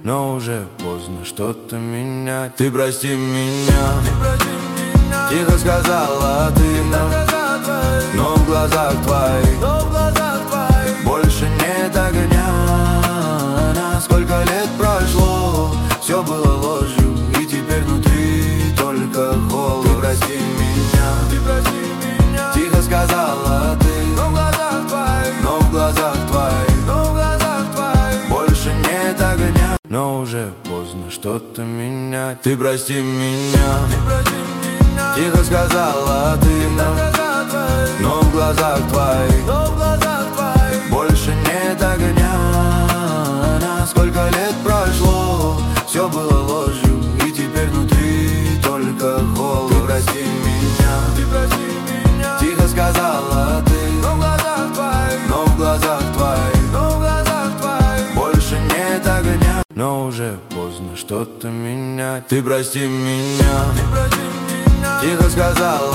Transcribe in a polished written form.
но уже поздно что-то менять. Ты прости меня, тихо сказала ты, но в глазах твоих больше нет огня. Сколько лет прошло, все было ложью, и теперь внутри только холод. Ты прости меня, тихо сказала ты, но в глазах твоих больше нет огня, но уже поздно что-то менять. Ты прости меня, тихо сказала ты, но в глазах твоих больше нет огня. Сколько лет прошло, все было ложью, и теперь внутри только холод. Ты прости меня, тихо сказала ты, но в глазах твоих больше нет огня, но уже поздно что-то менять. Ты прости меня, тихо сказала